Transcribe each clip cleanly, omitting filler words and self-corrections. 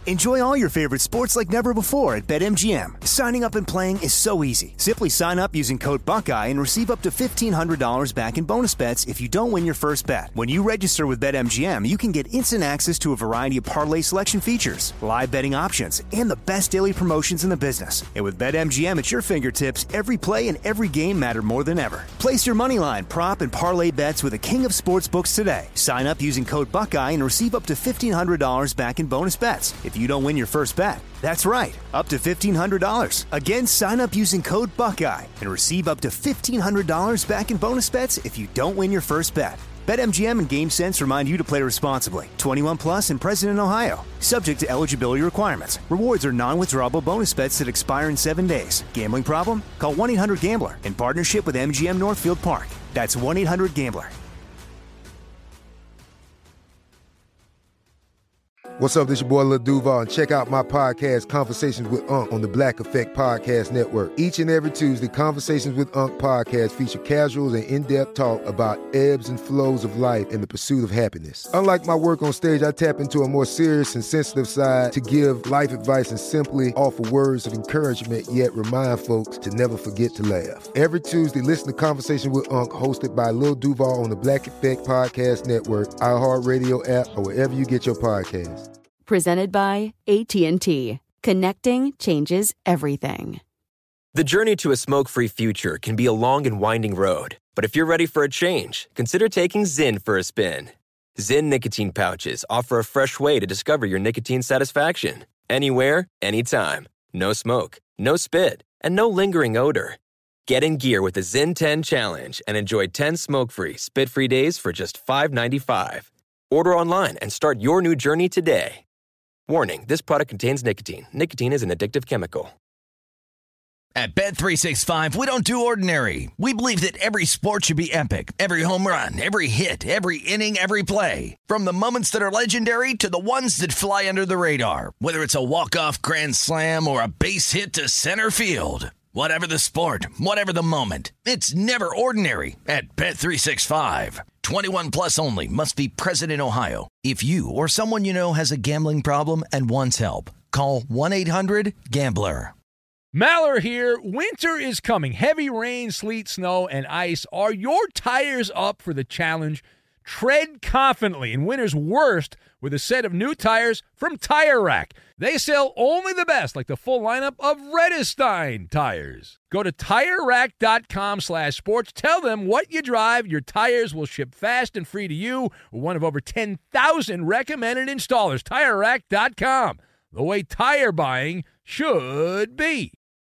Enjoy all your favorite sports like never before at BetMGM. Signing up and playing is so easy. Simply sign up using code Buckeye and receive up to $1,500 back in bonus bets if you don't win your first bet. When you register with BetMGM, you can get instant access to a variety of parlay selection features, live betting options, and the best daily promotions in the business. And with BetMGM at your fingertips, every play and every game matter more than ever. Place your moneyline, prop, and parlay bets with the king of sportsbooks today. Sign up using code Buckeye and receive up to $1,500 back in bonus bets if you don't win your first bet. That's right, up to $1,500. Again, sign up using code Buckeye and receive up to $1,500 back in bonus bets if you don't win your first bet. BetMGM and GameSense remind you to play responsibly. 21 plus and present in Ohio. Subject to eligibility requirements. Rewards are non-withdrawable bonus bets that expire in 7 days. Gambling problem? Call 1-800-GAMBLER in partnership with MGM Northfield Park. That's 1-800-GAMBLER. What's up, this your boy Lil Duval, and check out my podcast, Conversations with Unc, on the Black Effect Podcast Network. Each and every Tuesday, Conversations with Unc podcast feature casuals and in-depth talk about ebbs and flows of life and the pursuit of happiness. Unlike my work on stage, I tap into a more serious and sensitive side to give life advice and simply offer words of encouragement, yet remind folks to never forget to laugh. Every Tuesday, listen to Conversation with Unc, hosted by Lil Duval on the Black Effect Podcast Network, iHeartRadio app, or wherever you get your podcasts. Presented by AT&T. Connecting changes everything. The journey to a smoke-free future can be a long and winding road. But if you're ready for a change, consider taking Zyn for a spin. Zyn nicotine pouches offer a fresh way to discover your nicotine satisfaction. Anywhere, anytime. No smoke, no spit, and no lingering odor. Get in gear with the Zyn 10 Challenge and enjoy 10 smoke-free, spit-free days for just $5.95. Order online and start your new journey today. Warning, this product contains nicotine. Nicotine is an addictive chemical. At Bet365, we don't do ordinary. We believe that every sport should be epic. Every home run, every hit, every inning, every play. From the moments that are legendary to the ones that fly under the radar. Whether it's a walk-off grand slam or a base hit to center field. Whatever the sport, whatever the moment, it's never ordinary at Bet365. 21 plus only. Must be present in Ohio. If you or someone you know has a gambling problem and wants help, call 1-800-GAMBLER. Maller here. Winter is coming. Heavy rain, sleet, snow, and ice. Are your tires up for the challenge? Tread confidently in winter's worst with a set of new tires from Tire Rack. They sell only the best, like the full lineup of Redestein tires. Go to TireRack.com/sports. Tell them what you drive. Your tires will ship fast and free to you. One of over 10,000 recommended installers. TireRack.com. The way tire buying should be.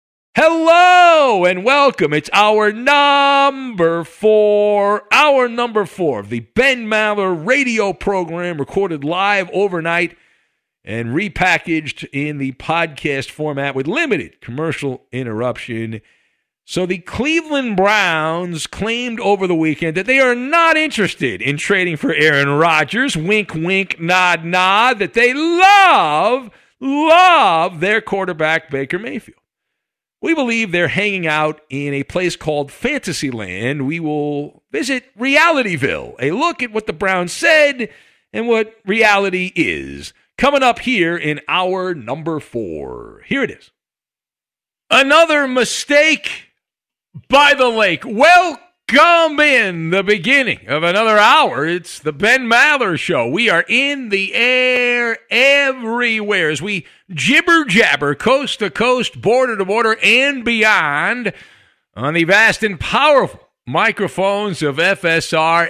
Hello and welcome. It's our number four of the Ben Maller radio program, recorded live overnight and repackaged in the podcast format with limited commercial interruption. So the Cleveland Browns claimed over the weekend that they are not interested in trading for Aaron Rodgers. Wink, wink, nod, nod. That they love their quarterback, Baker Mayfield. We believe they're hanging out in a place called Fantasyland. We will visit Realityville, a look at what the Browns said and what reality is. Coming up here in our number four. Here it is. Another mistake by the lake. Welcome in the beginning of another hour. It's the Ben Maller Show. We are in the air everywhere as we jibber-jabber coast to coast, border to border, and beyond on the vast and powerful microphones of FSR,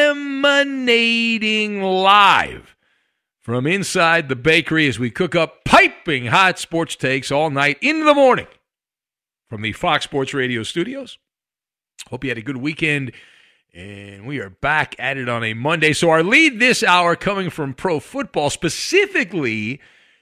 emanating live from inside the bakery as we cook up piping hot sports takes all night into the morning from the Fox Sports Radio studios. Hope you had a good weekend, and we are back at it on a Monday. So our lead this hour coming from pro football, specifically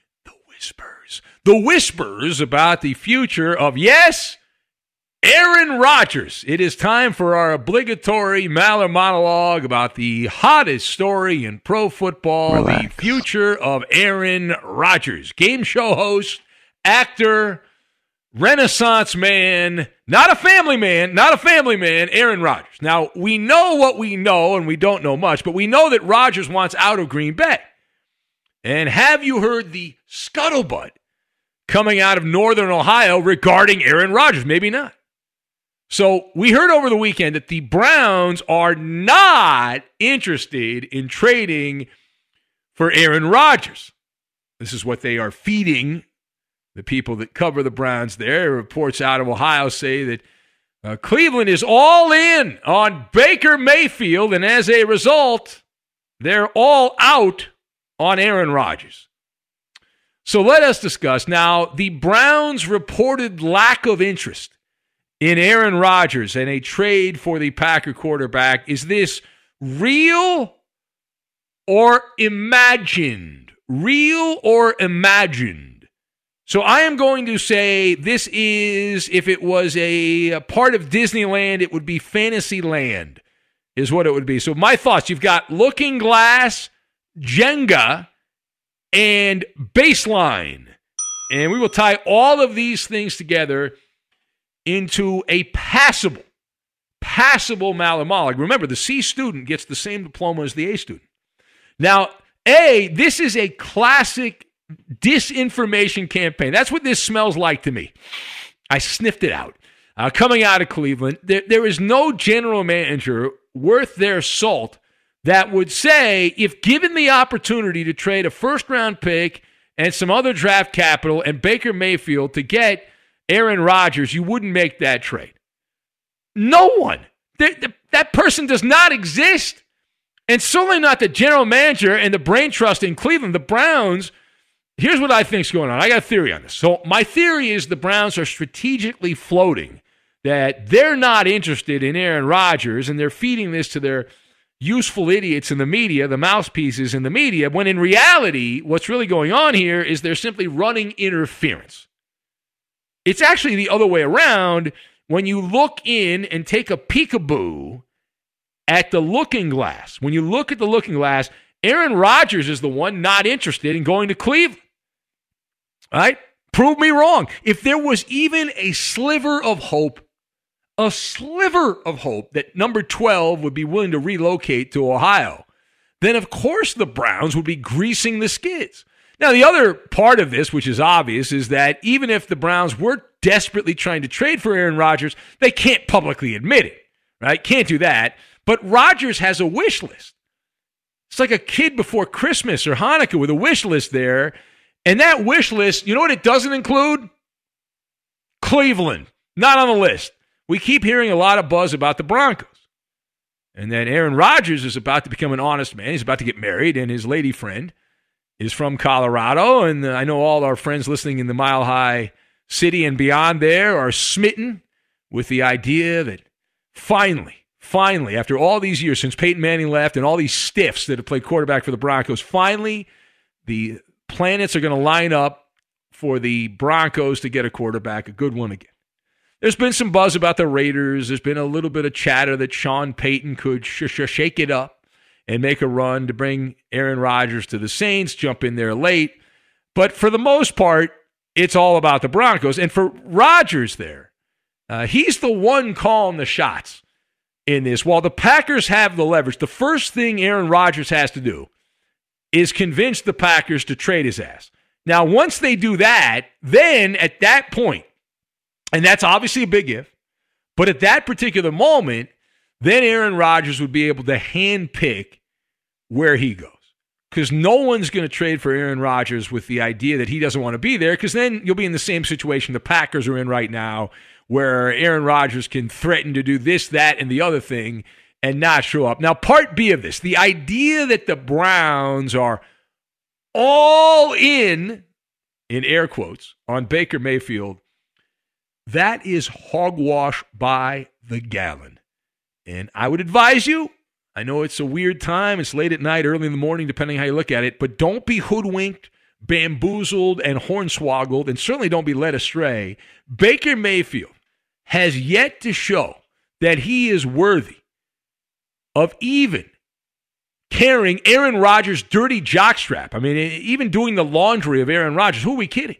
the whispers about the future of, yes, Aaron Rodgers. It is time for our obligatory Maller monologue about the hottest story in pro football, the future of Aaron Rodgers. Game show host, actor, Renaissance man, not a family man, Aaron Rodgers. Now, we know what we know, and we don't know much, but we know that Rodgers wants out of Green Bay. And have you heard the scuttlebutt coming out of Northern Ohio regarding Aaron Rodgers. Maybe not. So we heard over the weekend that the Browns are not interested in trading for Aaron Rodgers. This is what they are feeding the people that cover the Browns there. Reports out of Ohio say that Cleveland is all in on Baker Mayfield, and as a result, they're all out on Aaron Rodgers. So let us discuss. Now, the Browns' reported lack of interest in Aaron Rodgers and a trade for the Packer quarterback, is this real or imagined? Real or imagined? So I am going to say this is, if it was a part of Disneyland, it would be Fantasyland, is what it would be. So my thoughts, you've got Looking Glass, Jenga, and Baseline. And we will tie all of these things together into a passable Malamala. Remember, the C student gets the same diploma as the A student. Now, this is a classic disinformation campaign. That's what this smells like to me. I sniffed it out. Coming out of Cleveland, there is no general manager worth their salt that would say, if given the opportunity to trade a first-round pick and some other draft capital and Baker Mayfield to get Aaron Rodgers, you wouldn't make that trade. No one. That person does not exist. And certainly not the general manager and the brain trust in Cleveland. The Browns, here's what I think is going on. I got a theory on this. So my theory is the Browns are strategically floating that they're not interested in Aaron Rodgers, and they're feeding this to their useful idiots in the media, the mouthpieces in the media, when in reality, what's really going on here is they're simply running interference. It's actually the other way around. When you look in and take a peekaboo at the looking glass, when you look at the looking glass, Aaron Rodgers is the one not interested in going to Cleveland. All right? Prove me wrong. If there was even a sliver of hope that number 12 would be willing to relocate to Ohio, then of course the Browns would be greasing the skids. Now, the other part of this, which is obvious, is that even if the Browns were desperately trying to trade for Aaron Rodgers, they can't publicly admit it, right? Can't do that. But Rodgers has a wish list. It's like a kid before Christmas or Hanukkah with a wish list there. And that wish list, you know what it doesn't include? Cleveland. Not on the list. We keep hearing a lot of buzz about the Broncos. And then Aaron Rodgers is about to become an honest man. He's about to get married, and his lady friend is from Colorado. And I know all our friends listening in the Mile High City and beyond there are smitten with the idea that finally, after all these years since Peyton Manning left and all these stiffs that have played quarterback for the Broncos, finally the planets are going to line up for the Broncos to get a quarterback, a good one again. There's been some buzz about the Raiders. There's been a little bit of chatter that Sean Payton could shake it up and make a run to bring Aaron Rodgers to the Saints, jump in there late. But for the most part, it's all about the Broncos. And for Rodgers there, he's the one calling the shots in this. While the Packers have the leverage, the first thing Aaron Rodgers has to do is convince the Packers to trade his ass. Now, once they do that, then at that point, and that's obviously a big if, but at that particular moment, then Aaron Rodgers would be able to handpick where he goes. Because no one's going to trade for Aaron Rodgers with the idea that he doesn't want to be there, because then you'll be in the same situation the Packers are in right now, where Aaron Rodgers can threaten to do this, that, and the other thing and not show up. Now, part B of this, the idea that the Browns are all in air quotes, on Baker Mayfield, that is hogwash by the gallon. And I would advise you, I know it's a weird time, it's late at night, early in the morning, depending how you look at it, but don't be hoodwinked, bamboozled, and hornswoggled, and certainly don't be led astray. Baker Mayfield has yet to show that he is worthy of even carrying Aaron Rodgers' dirty jockstrap. I mean, even doing the laundry of Aaron Rodgers. Who are we kidding?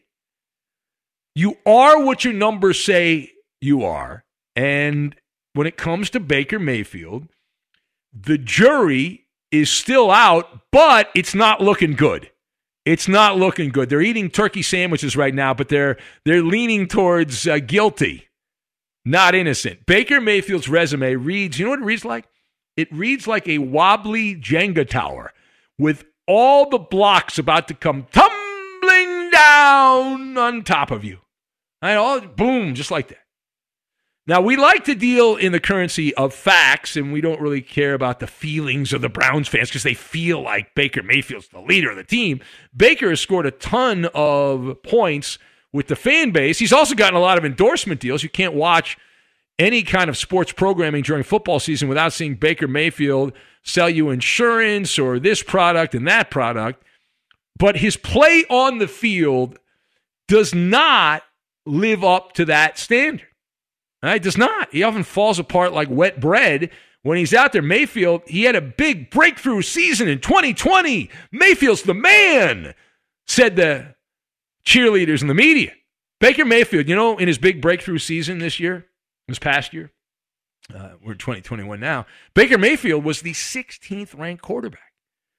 You are what your numbers say you are. And when it comes to Baker Mayfield, the jury is still out, but it's not looking good. It's not looking good. They're eating turkey sandwiches right now, but they're leaning towards guilty, not innocent. Baker Mayfield's resume reads, you know what it reads like? It reads like a wobbly Jenga tower with all the blocks about to come tumbling down on top of you. And all boom, just like that. Now, we like to deal in the currency of facts, and we don't really care about the feelings of the Browns fans because they feel like Baker Mayfield's the leader of the team. Baker has scored a ton of points with the fan base. He's also gotten a lot of endorsement deals. You can't watch any kind of sports programming during football season without seeing Baker Mayfield sell you insurance or this product and that product. But his play on the field does not live up to that standard. It does not. He often falls apart like wet bread when he's out there. Mayfield, he had a big breakthrough season in 2020. Mayfield's the man, said the cheerleaders in the media. Baker Mayfield, in his big breakthrough season this past year, we're in 2021 now, Baker Mayfield was the 16th ranked quarterback.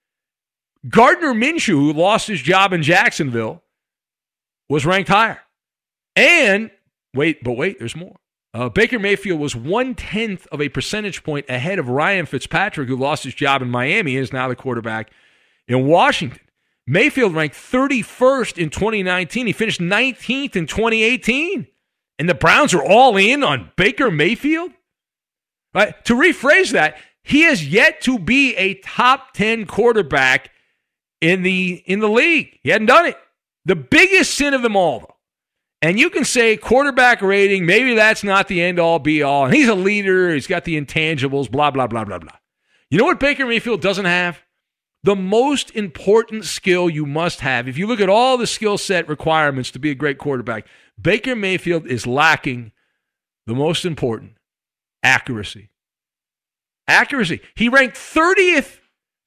Gardner Minshew, who lost his job in Jacksonville, was ranked higher. And, wait, there's more. Baker Mayfield was 1/10 of a percentage point ahead of Ryan Fitzpatrick, who lost his job in Miami and is now the quarterback in Washington. Mayfield ranked 31st in 2019. He finished 19th in 2018. And the Browns are all in on Baker Mayfield? Right? To rephrase that, he has yet to be a top 10 quarterback in the league. He hadn't done it. The biggest sin of them all, though. And you can say quarterback rating, maybe that's not the end-all, be-all. And he's a leader. He's got the intangibles, blah, blah, blah, blah, blah. You know what Baker Mayfield doesn't have? The most important skill you must have. If you look at all the skill set requirements to be a great quarterback, Baker Mayfield is lacking the most important, accuracy. Accuracy. He ranked 30th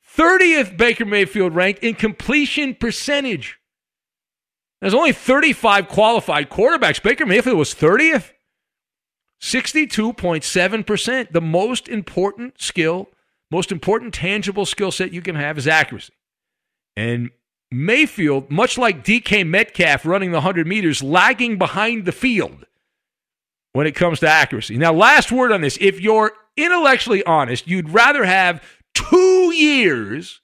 Baker Mayfield ranked in completion percentage. There's only 35 qualified quarterbacks. Baker Mayfield was 30th. 62.7%. The most important skill, most important tangible skill set you can have is accuracy. And Mayfield, much like DK Metcalf running the 100 meters, lagging behind the field when it comes to accuracy. Now, last word on this. If you're intellectually honest, you'd rather have 2 years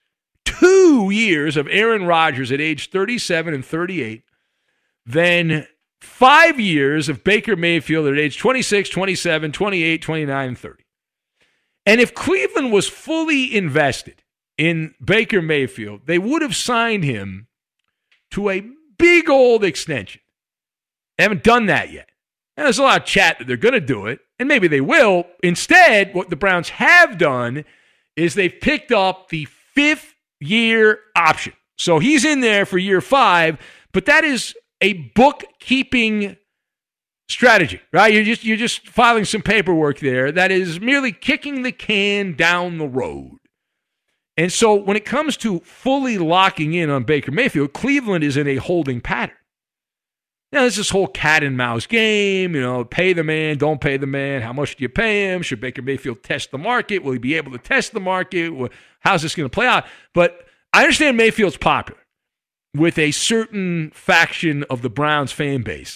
of Aaron Rodgers at age 37 and 38 than 5 years of Baker Mayfield at age 26, 27, 28, 29, and 30. And if Cleveland was fully invested in Baker Mayfield, they would have signed him to a big old extension. They haven't done that yet. And there's a lot of chat that they're going to do it, and maybe they will. Instead, what the Browns have done is they've picked up the 5th-year option. So he's in there for year 5, but that is a bookkeeping strategy, right? You're just filing some paperwork there that is merely kicking the can down the road. And so when it comes to fully locking in on Baker Mayfield, Cleveland is in a holding pattern. Now, there's this whole cat and mouse game, pay the man, don't pay the man. How much do you pay him? Should Baker Mayfield test the market? Will he be able to test the market? How's this going to play out? But I understand Mayfield's popular with a certain faction of the Browns fan base.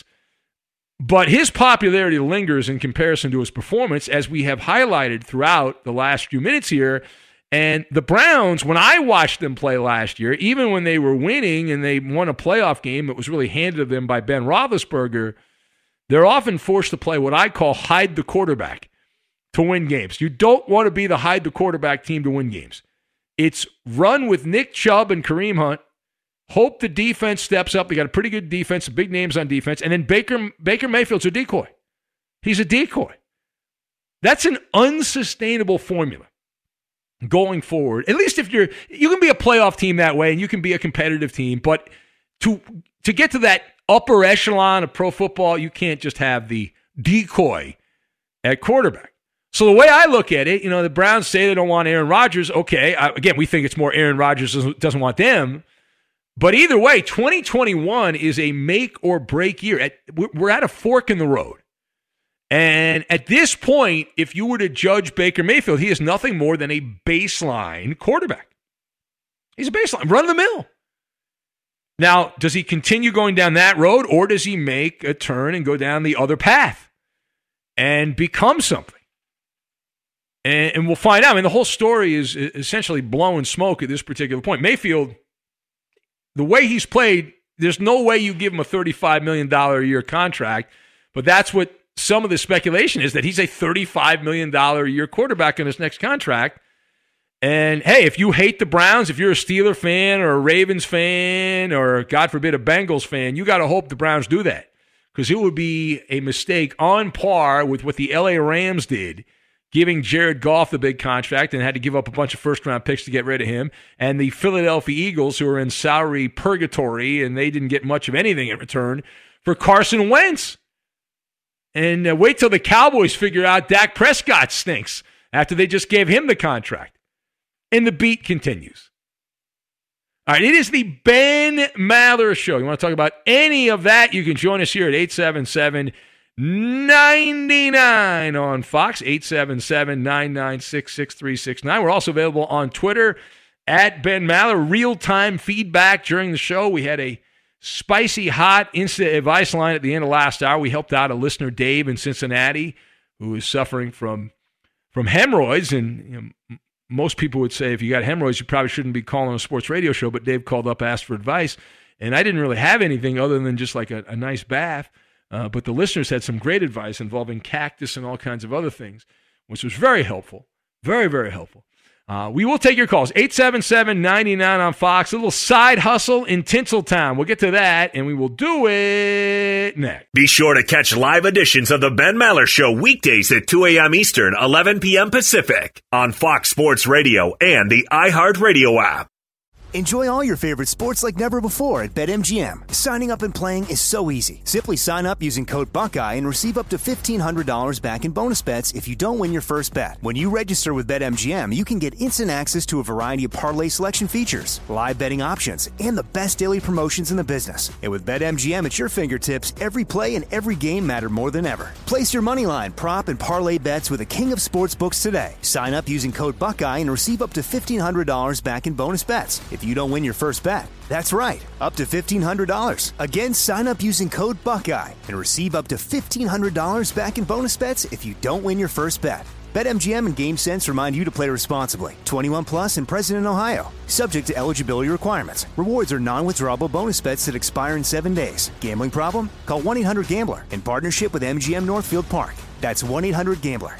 But his popularity lingers in comparison to his performance, as we have highlighted throughout the last few minutes here. And the Browns, when I watched them play last year, even when they were winning and they won a playoff game that was really handed to them by Ben Roethlisberger, they're often forced to play what I call hide the quarterback to win games. You don't want to be the hide the quarterback team to win games. It's run with Nick Chubb and Kareem Hunt. Hope the defense steps up. They got a pretty good defense, big names on defense. And then Baker Mayfield's a decoy. He's a decoy. That's an unsustainable formula going forward. At least if you can be a playoff team that way and you can be a competitive team, but to get to that upper echelon of pro football, you can't just have the decoy at quarterback. So the way I look at it, the Browns say they don't want Aaron Rodgers. Okay, again, we think it's more Aaron Rodgers doesn't want them. But either way, 2021 is a make or break year. We're at a fork in the road. And at this point, if you were to judge Baker Mayfield, he is nothing more than a baseline quarterback. He's a baseline, run of the mill. Now, does he continue going down that road, or does he make a turn and go down the other path and become something? And we'll find out. I mean, the whole story is essentially blowing smoke at this particular point. Mayfield, the way he's played, there's no way you give him a $35 million a year contract, but that's what some of the speculation is, that he's a $35 million a year quarterback in his next contract. And, hey, if you hate the Browns, if you're a Steeler fan or a Ravens fan or, God forbid, a Bengals fan, you got to hope the Browns do that, because it would be a mistake on par with what the L.A. Rams did, giving Jared Goff the big contract and had to give up a bunch of first-round picks to get rid of him, and the Philadelphia Eagles, who are in salary purgatory, and they didn't get much of anything in return for Carson Wentz. And wait till the Cowboys figure out Dak Prescott stinks after they just gave him the contract. And the beat continues. All right, it is the Ben Maller Show. You want to talk about any of that, you can join us here at 877-99 on Fox, 877-996-6369. We're also available on Twitter at Ben Maller. Real-time feedback during the show. We had a spicy, hot instant advice line at the end of last hour. We helped out a listener, Dave, in Cincinnati, who is suffering from hemorrhoids. And most people would say if you got hemorrhoids, you probably shouldn't be calling a sports radio show, but Dave called up, asked for advice, and I didn't really have anything other than just like a nice bath, but the listeners had some great advice involving cactus and all kinds of other things, which was very helpful, very, very helpful. We will take your calls, 877-99 on Fox, a little side hustle in Tinseltown. We'll get to that, and we will do it next. Be sure to catch live editions of the Ben Maller Show weekdays at 2 a.m. Eastern, 11 p.m. Pacific on Fox Sports Radio and the iHeartRadio app. Enjoy all your favorite sports like never before at BetMGM. Signing up and playing is so easy. Simply sign up using code Buckeye and receive up to $1,500 back in bonus bets if you don't win your first bet. When you register with BetMGM, you can get instant access to a variety of parlay selection features, live betting options, and the best daily promotions in the business. And with BetMGM at your fingertips, every play and every game matter more than ever. Place your moneyline, prop, and parlay bets with the king of sportsbooks today. Sign up using code Buckeye and receive up to $1,500 back in bonus bets if you don't win your first bet. That's right, up to $1,500. Again, sign up using code Buckeye and receive up to $1,500 back in bonus bets if you don't win your first bet. BetMGM and GameSense remind you to play responsibly. 21 plus and present in Ohio. Subject to eligibility requirements. Rewards are non-withdrawable bonus bets that expire in 7 days. Gambling problem? Call 1-800-GAMBLER in partnership with MGM Northfield Park. That's 1-800-GAMBLER.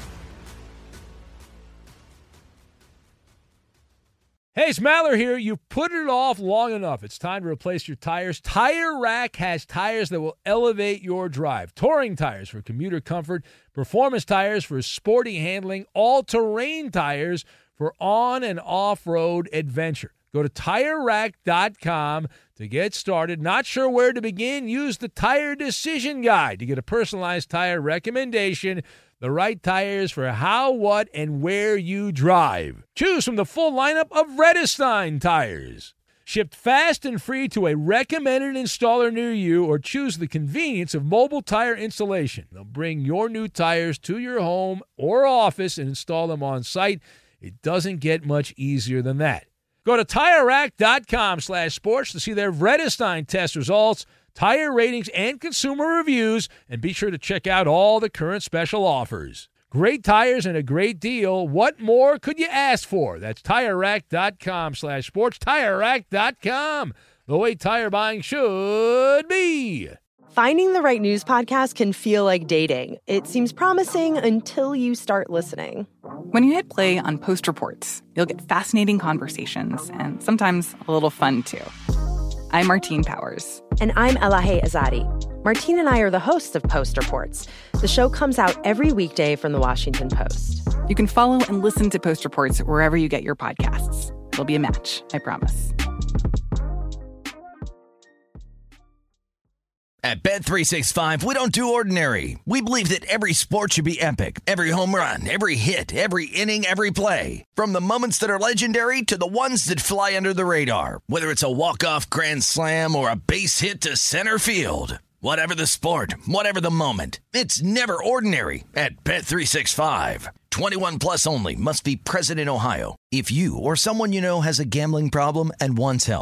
Hey, it's Maller here. You've put it off long enough. It's time to replace your tires. Tire Rack has tires that will elevate your drive. Touring tires for commuter comfort, performance tires for sporty handling, all-terrain tires for on- and off-road adventure. Go to TireRack.com to get started. Not sure where to begin? Use the Tire Decision Guide to get a personalized tire recommendation. The right tires for how, what, and where you drive. Choose from the full lineup of Vredestein tires. Shipped fast and free to a recommended installer near you, or choose the convenience of mobile tire installation. They'll bring your new tires to your home or office and install them on site. It doesn't get much easier than that. Go to TireRack.com/sports to see their Vredestein test results, tire ratings, and consumer reviews, and be sure to check out all the current special offers. Great tires and a great deal. What more could you ask for? That's TireRack.com/sports. TireRack.com, the way tire buying should be. Finding the right news podcast can feel like dating. It seems promising until you start listening. When you hit play on Post Reports, you'll get fascinating conversations and sometimes a little fun, too. I'm Martine Powers. And I'm Elahe Azadi. Martine and I are the hosts of Post Reports. The show comes out every weekday from the Washington Post. You can follow and listen to Post Reports wherever you get your podcasts. It'll be a match, I promise. At Bet365, we don't do ordinary. We believe that every sport should be epic. Every home run, every hit, every inning, every play. From the moments that are legendary to the ones that fly under the radar. Whether it's a walk-off grand slam or a base hit to center field. Whatever the sport, whatever the moment. It's never ordinary at Bet365. 21 plus only. Must be present in Ohio. If you or someone you know has a gambling problem and wants help,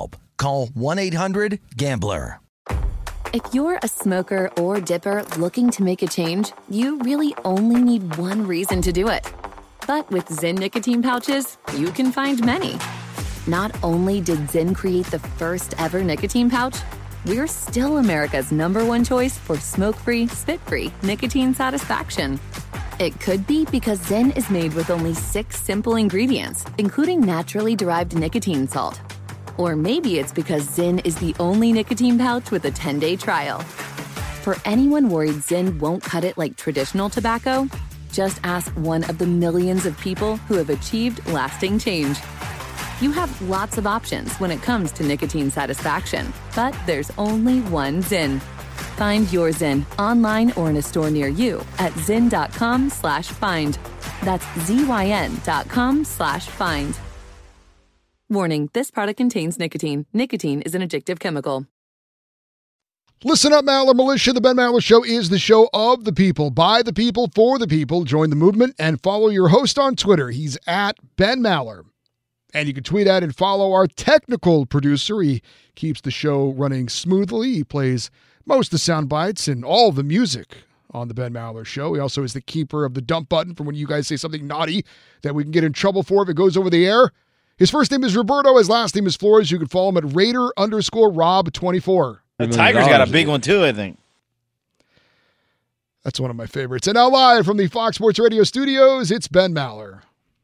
Call 1-800-GAMBLER. If you're a smoker or dipper looking to make a change, you really only need one reason to do it. But with Zyn nicotine pouches, you can find many. Not only did Zyn create the first ever nicotine pouch, we're still America's #1 choice for smoke-free, spit-free nicotine satisfaction. It could be because Zyn is made with only 6 simple ingredients, including naturally derived nicotine salt. Or maybe it's because Zyn is the only nicotine pouch with a 10-day trial. For anyone worried Zyn won't cut it like traditional tobacco, just ask one of the millions of people who have achieved lasting change. You have lots of options when it comes to nicotine satisfaction, but there's only one Zyn. Find your Zyn online or in a store near you at zyn.com/find. That's ZYN.com/find. Warning, this product contains nicotine. Nicotine is an addictive chemical. Listen up, Maller Militia. The Ben Maller Show is the show of the people, by the people, for the people. Join the movement and follow your host on Twitter. He's at Ben Maller. And you can tweet at and follow our technical producer. He keeps the show running smoothly. He plays most of the sound bites and all the music on the Ben Maller Show. He also is the keeper of the dump button for when you guys say something naughty that we can get in trouble for if it goes over the air. His first name is Roberto. His last name is Flores. You can follow him at Raider_Rob24. The Tigers got a big one too, I think. That's one of my favorites. And now live from the Fox Sports Radio studios, it's Ben Maller.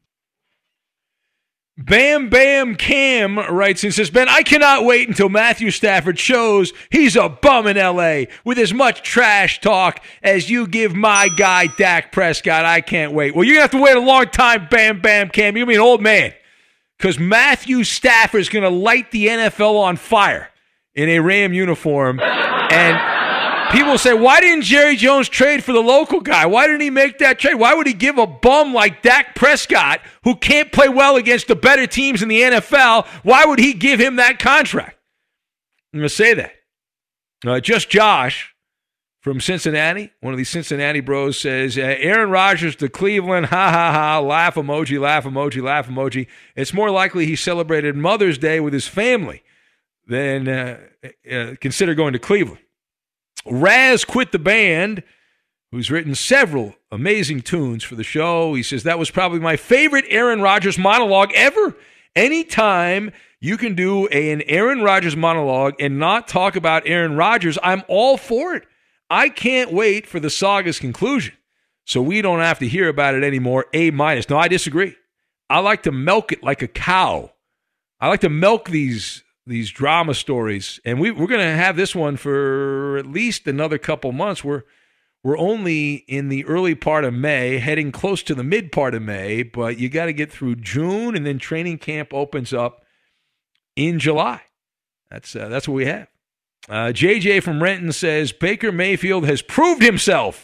Bam Bam Cam writes and says, Ben, I cannot wait until Matthew Stafford shows he's a bum in L.A. with as much trash talk as you give my guy Dak Prescott. I can't wait. Well, you're going to have to wait a long time, Bam Bam Cam. You're going to be an old man because Matthew Stafford's going to light the NFL on fire in a Ram uniform. And people say, why didn't Jerry Jones trade for the local guy? Why didn't he make that trade? Why would he give a bum like Dak Prescott, who can't play well against the better teams in the NFL, why would he give him that contract? I'm going to say that. Just Josh from Cincinnati, one of these Cincinnati bros, says, Aaron Rodgers to Cleveland, ha, ha, ha, laugh emoji, laugh emoji, laugh emoji. It's more likely he celebrated Mother's Day with his family than consider going to Cleveland. Raz Quit the Band, who's written several amazing tunes for the show. He says, that was probably my favorite Aaron Rodgers monologue ever. Anytime you can do an Aaron Rodgers monologue and not talk about Aaron Rodgers, I'm all for it. I can't wait for the saga's conclusion so we don't have to hear about it anymore. A-. No, I disagree. I like to milk it like a cow. I like to milk these drama stories, and we're going to have this one for at least another couple months. We're only in the early part of May, heading close to the mid part of May, but you got to get through June, and then training camp opens up in July. That's what we have. JJ from Renton says, Baker Mayfield has proved himself.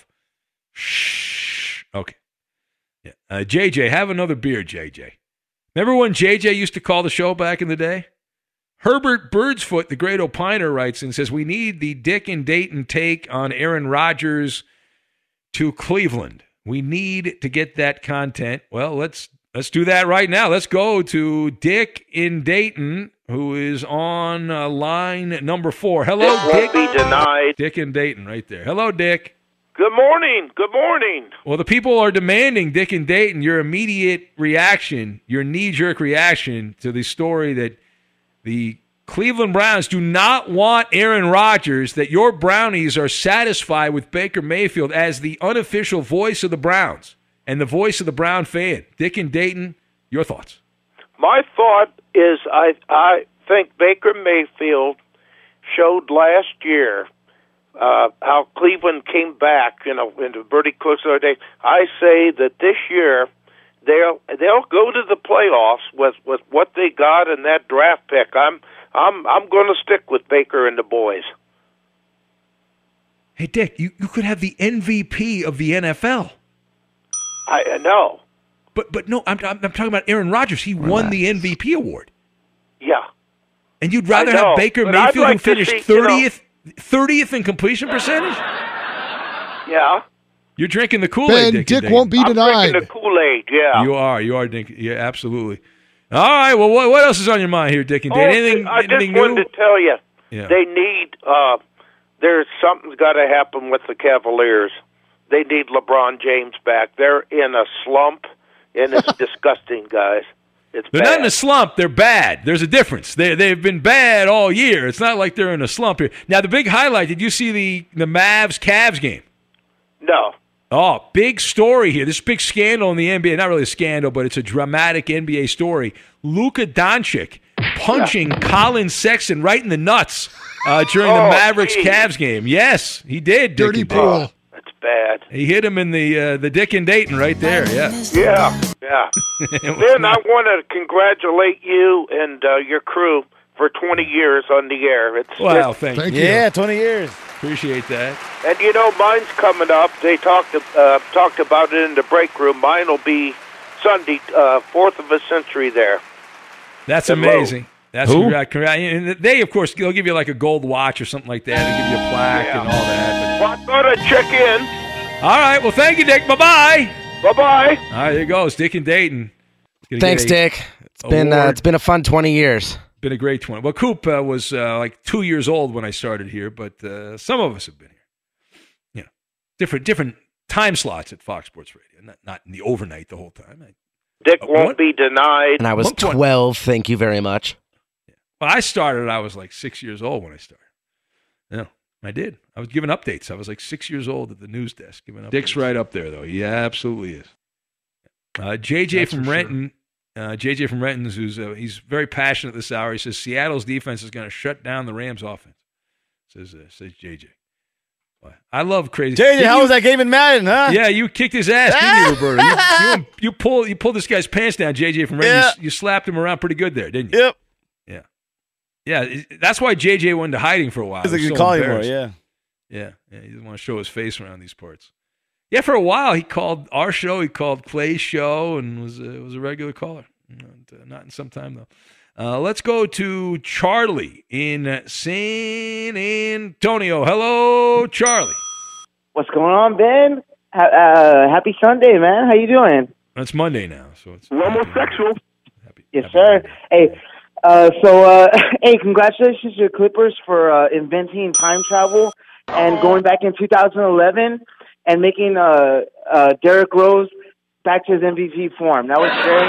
Shh. Okay. Yeah. JJ, have another beer, JJ. Remember when JJ used to call the show back in the day? Herbert Birdsfoot, the great opiner, writes and says, we need the Dick and Dayton take on Aaron Rodgers to Cleveland. We need to get that content. Well, let's do that right now. Let's go to Dick in Dayton, who is on line number 4. Hello, Dick. Won't be denied. Dick in Dayton right there. Hello, Dick. Good morning. Good morning. Well, the people are demanding, Dick in Dayton, your immediate reaction, your knee-jerk reaction to the story that the Cleveland Browns do not want Aaron Rodgers, that your Brownies are satisfied with Baker Mayfield as the unofficial voice of the Browns and the voice of the Brown fan. Dick and Dayton, your thoughts? My thought is I think Baker Mayfield showed last year how Cleveland came back, in the Bertie Cooks the other day. I say that this year they'll go to the playoffs with what they got in that draft pick. I'm going to stick with Baker and the boys. Hey, Dick, you could have the MVP of the NFL. I know. But no, I'm talking about Aaron Rodgers. He won the MVP award. Yeah. And you'd rather have Baker Mayfield, who finished 30th in completion percentage? Yeah. You're drinking the Kool-Aid, Dick won't be denied. I'm drinking the Kool-Aid, yeah. You are, Dick. Yeah, absolutely. All right. Well, what else is on your mind here, Dick and Dave? Anything new? Wanted to tell you, Yeah. they need. There's something's got to happen with the Cavaliers. They need LeBron James back. They're in a slump, and it's disgusting, guys. It's They're bad. not in a slump. They're bad. There's a difference. They've been bad all year. It's not like they're in a slump here. Now, the big highlight, did you see the Mavs-Cavs game? No. Oh, big story here. This big scandal in the NBA. Not really a scandal, but it's a dramatic NBA story. Luka Doncic punching Colin Sexton right in the nuts during the Mavericks-Cavs game. Yes, he did. Dirty pool. That's bad. He hit him in the Dick and Dayton right there. Yeah. Yeah. Ben, I want to congratulate you and your crew for 20 years on the air. Wow, thank you. Yeah, 20 years. Appreciate that. And mine's coming up. They talked about it in the break room. Mine will be Sunday, 4th of a century there. That's amazing. That's and they, of course, they'll give you like a gold watch or something like that. They'll give you a plaque and all that. Well, I thought I'd check in. All right. Well, thank you, Dick. Bye-bye. Bye-bye. All right, there goes Dick and Dayton. Thanks, Dick. It's been a fun 20 years. Been a great 20. Well, Coop was like 2 years old when I started here, but some of us have been here. Different time slots at Fox Sports Radio, not in the overnight the whole time. Dick won't be denied. And I was 12. Thank you very much. Well, I was like 6 years old when I started. Yeah, I did. I was giving updates. I was like 6 years old at the news desk giving updates. Dick's right up there, though. He absolutely is. JJ from Renton. JJ from Renton, he's very passionate this hour. He says Seattle's defense is going to shut down the Rams' offense. Says JJ. I love crazy. JJ, how was that game in Madden, huh? Yeah, you kicked his ass, didn't you, Roberto? You pulled this guy's pants down, JJ from Renton. Yeah. You slapped him around pretty good there, didn't you? Yep. Yeah, that's why JJ went into hiding for a while. He was calling for it, yeah. Yeah, he didn't want to show his face around these parts. Yeah, for a while he called our show, he called Clay's show, and was a regular caller. Not in some time though. Let's go to Charlie in San Antonio. Hello, Charlie. What's going on, Ben? Happy Sunday, man. How you doing? It's Monday now, so it's homosexual. Yes, sir. Hey, hey, congratulations to the Clippers for inventing time travel and going back in 2011 and making Derrick Rose back to his MVP form. That was very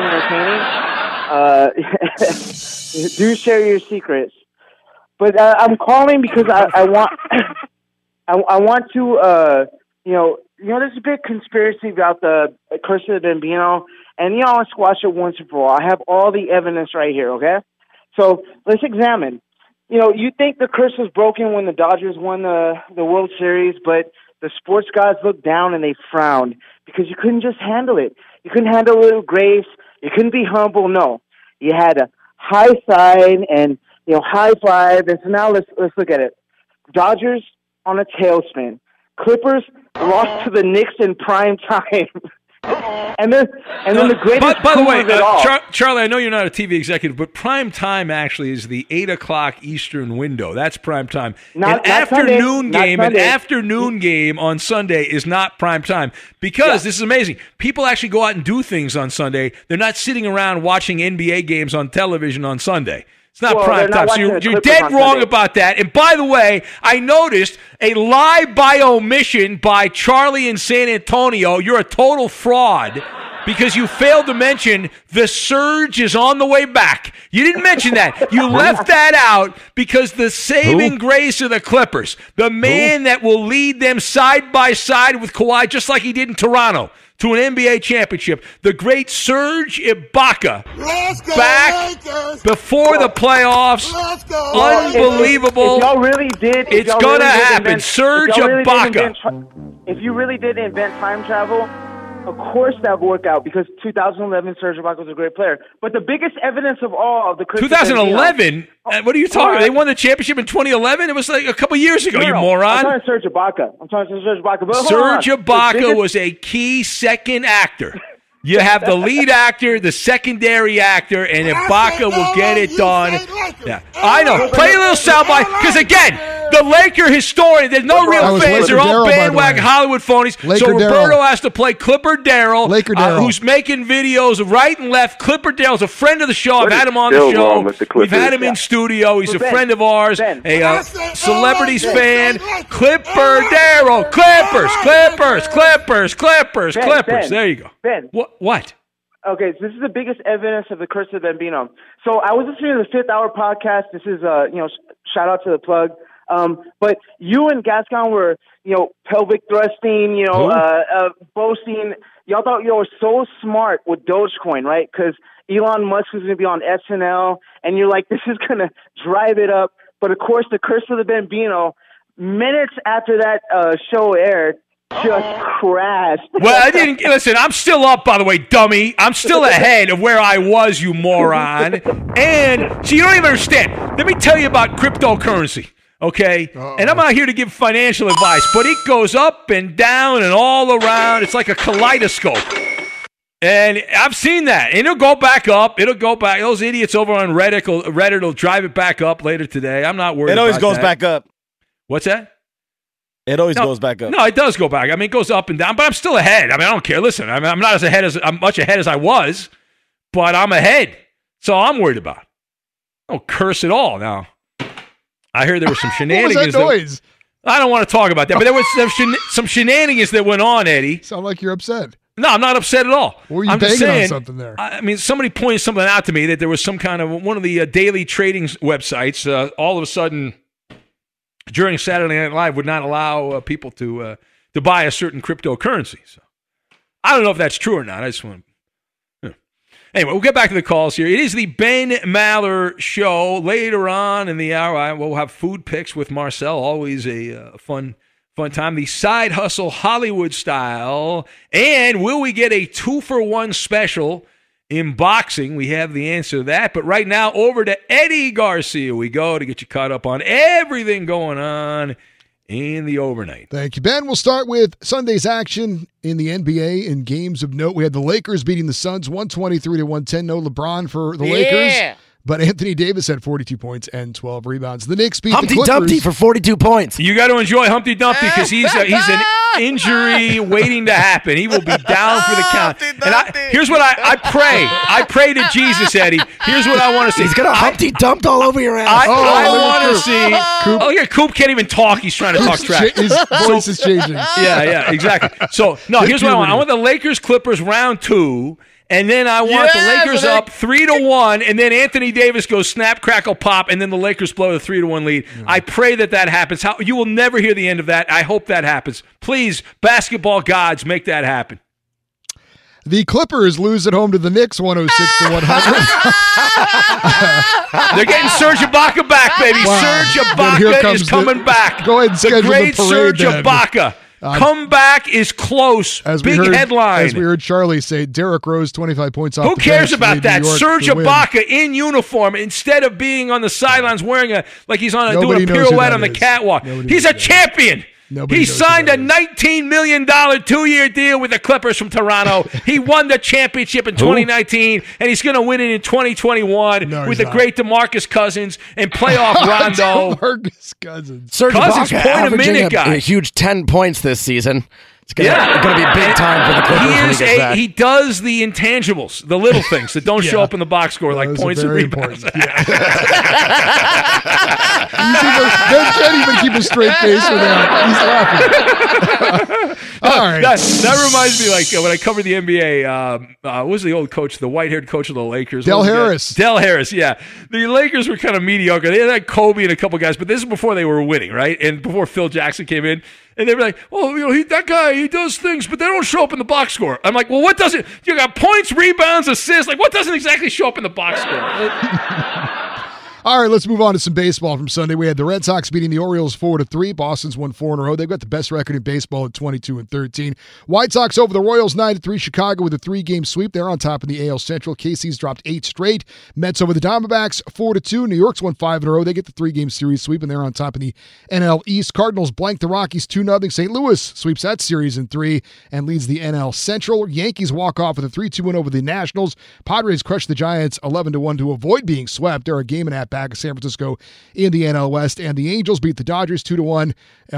entertaining. Do share your secrets. But I'm calling because I want I want to there's a big conspiracy about the curse of the Bambino, and I want to squash it once and for all. I have all the evidence right here. Okay, so let's examine. You think the curse was broken when the Dodgers won the World Series, but the sports gods looked down and they frowned because you couldn't just handle it. You couldn't handle a little grace. You couldn't be humble. No, you had to high side and high five. And so now let's look at it. Dodgers on a tailspin. Clippers lost to the Knicks in prime time. and then the greatest by the way, of it all. Charlie, I know you're not a TV executive, but prime time actually is the 8 o'clock Eastern window. That's prime time. An afternoon game on Sunday is not prime time because this is amazing. People actually go out and do things on Sunday. They're not sitting around watching NBA games on television on Sunday. It's not prime time. So you're dead wrong about that. And by the way, I noticed a lie by omission by Charlie in San Antonio. You're a total fraud because you failed to mention the surge is on the way back. You didn't mention that. You left that out because the saving grace of the Clippers, the man that will lead them side by side with Kawhi, just like he did in Toronto, to an NBA championship, the great Serge Ibaka, back before the playoffs. Unbelievable. If y'all really did, it's going to happen. Serge Ibaka. If you really did invent time travel, of course that would work out because 2011 Serge Ibaka was a great player. But the biggest evidence of all of the 2011? What are you talking about? They won the championship in 2011? It was like a couple years ago, you moron. I'm talking Serge Ibaka. But Serge Ibaka was a key second actor. You have the lead actor, the secondary actor, and Ibaka will get it done. Yeah, I know. Play a little soundbite, because again, the Laker historian, there's no real fans. They're all bandwagon Hollywood phonies. So Roberto has to play Clipper Darrell, who's making videos of right and left. Clipper Darrell's a friend of the show. I've had him on the show. We've had him in studio. He's a friend of ours, a celebrities fan. Clipper Darrell. Clippers. There you go. Ben. What? Okay, so this is the biggest evidence of the curse of Bambino. So I was listening to the Fifth Hour podcast. This is, shout out to the plug. But you and Gascon were, pelvic thrusting, boasting. Y'all thought you were so smart with Dogecoin, right? Because Elon Musk was going to be on SNL, and you're like, this is going to drive it up. But of course, the curse of the Bambino, minutes after that show aired, just crashed. Well, I didn't listen. I'm still up, by the way, dummy. I'm still ahead of where I was, you moron. And so you don't even understand. Let me tell you about cryptocurrency, okay? And I'm not here to give financial advice, but it goes up and down and all around. It's like a kaleidoscope. And I've seen that. And it'll go back up. It'll go back. Those idiots over on Reddit will drive it back up later today. I'm not worried about that. It always goes back up. What's that? It always goes back up. No, it does go back. I mean, it goes up and down, but I'm still ahead. I mean, I don't care. Listen, I'm not I'm much ahead as I was, but I'm ahead. So I'm worried about it. Don't curse at all. Now, I heard there were some shenanigans. What was that noise? I don't want to talk about that, but there was some shenanigans that went on, Eddie. Sound like you're upset. No, I'm not upset at all. Or were you banging on something there? I mean, somebody pointed something out to me that there was some kind of one of the daily trading websites all of a sudden during Saturday Night Live would not allow people to buy a certain cryptocurrency. So I don't know if that's true or not. I just want to. Anyway, we'll get back to the calls here. It is the Ben Maller Show. Later on in the hour, we'll have food picks with Marcel. Always a fun time. The Side Hustle Hollywood style. And will we get a 2-for-1 special in boxing? We have the answer to that. But right now, over to Eddie Garcia we go to get you caught up on everything going on in the overnight. Thank you, Ben. We'll start with Sunday's action in the NBA in games of note. We had the Lakers beating the Suns 123-110. No LeBron for the Lakers. But Anthony Davis had 42 points and 12 rebounds. The Knicks beat the Clippers. Humpty Dumpty for 42 points. You got to enjoy Humpty Dumpty because he's an injury waiting to happen. He will be down for the count. And here's what I pray. I pray to Jesus, Eddie. Here's what I want to see. He's going to Humpty Dumped all over your ass. I want to see. Oh, yeah, Coop can't even talk. He's trying to talk trash. His voice is changing. Yeah, exactly. So, no, here's what I want. I want the Lakers-Clippers round 2. And then I want the Lakers up 3-1, and then Anthony Davis goes snap, crackle, pop, and then the Lakers blow the 3-1 lead. I pray that happens. You will never hear the end of that. I hope that happens. Please, basketball gods, make that happen. The Clippers lose at home to the Knicks 106-100. They're getting Serge Ibaka back, baby. Wow. Serge Ibaka is coming back. Go ahead and schedule the great the parade, Serge Ibaka. Comeback is close. Big headline. As we heard Charlie say, Derrick Rose, 25 points off Who the cares bench about that? Serge Ibaka Ibaka in uniform instead of being on the sidelines wearing doing a pirouette on the catwalk. He's a champion. He signed a $19 million 2-year deal with the Clippers from Toronto. He won the championship in 2019, and he's going to win it in 2021 with the great DeMarcus Cousins and playoff Rondo. DeMarcus Cousins. Serge Cousins Ibaka point-a-minute guy. a huge 10 points this season. It's going to be big time for the Clippers. He does the intangibles, the little things that don't show up in the box score, like points and rebounds. Ben can't even keep a straight face for that. He's laughing. All right. That reminds me, like, when I covered the NBA, what was the old coach, the white-haired coach of the Lakers? Del Harris. Del Harris, yeah. The Lakers were kind of mediocre. They had Kobe and a couple guys, but this is before they were winning, right? And before Phil Jackson came in. And they were like, that guy, he does things, but they don't show up in the box score. I'm like, well, what doesn't? You got points, rebounds, assists. Like, what doesn't exactly show up in the box score? All right, let's move on to some baseball from Sunday. We had the Red Sox beating the Orioles 4-3. Boston's won 4 in a row. They've got the best record in baseball at 22-13. White Sox over the Royals 9-3. Chicago with a 3-game sweep. They're on top of the AL Central. KC's dropped 8 straight. Mets over the Diamondbacks 4-2. New York's won 5 in a row. They get the 3-game series sweep, and they're on top of the NL East. Cardinals blank the Rockies 2-0. St. Louis sweeps that series in 3 and leads the NL Central. Yankees walk off with a 3-2 win over the Nationals. Padres crush the Giants 11-1 to avoid being swept. They're a game and a half back of San Francisco in the NL West, and the Angels beat the Dodgers 2-1.